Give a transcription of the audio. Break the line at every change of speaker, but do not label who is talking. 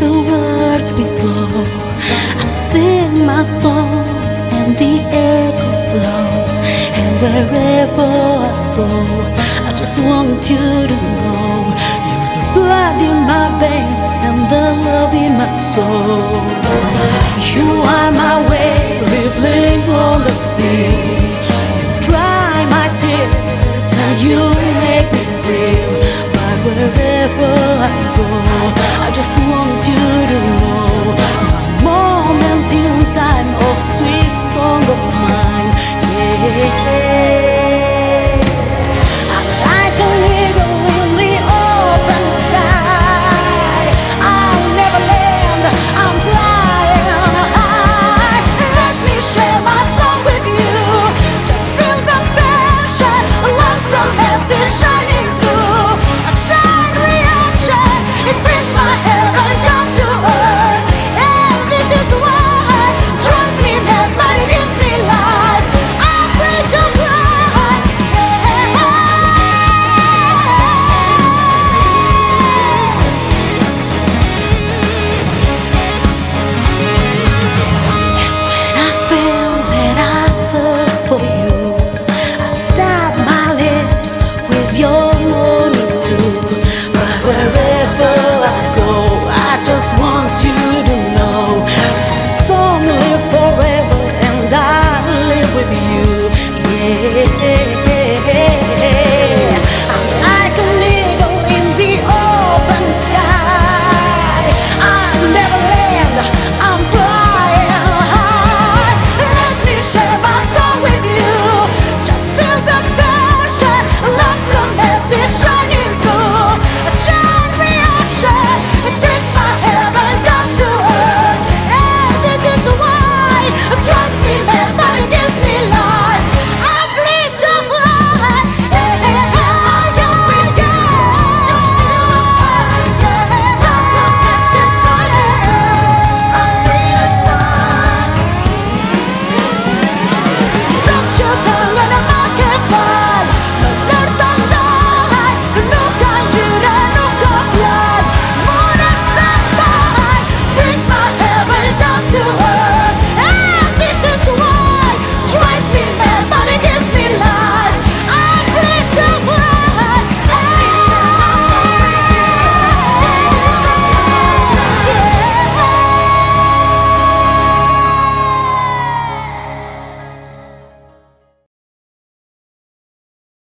the words below. I sing my song and the echo flows. And wherever I go, I just want you to know you're the blood in my veins and the love in my soul. You are my wave rippling on the sea. You dry my tears and you make me real. But wherever I go, I just want you to know my moment in time of sweet song of mine. Yeah. I'm like an eagle in the open sky. I'll never land, I'm flying high. Let me share my song with you. Just feel the passion, love's the message shining through. A giant reaction, it brings my heaven down to earth. And this is why, trust me, never gives me life. I'm free to fly. When I feel that I thirst for you, I dab my lips with your morning dew. But wherever I go, I just want you to know. Sweet song live forever, and I live with you. Yeah.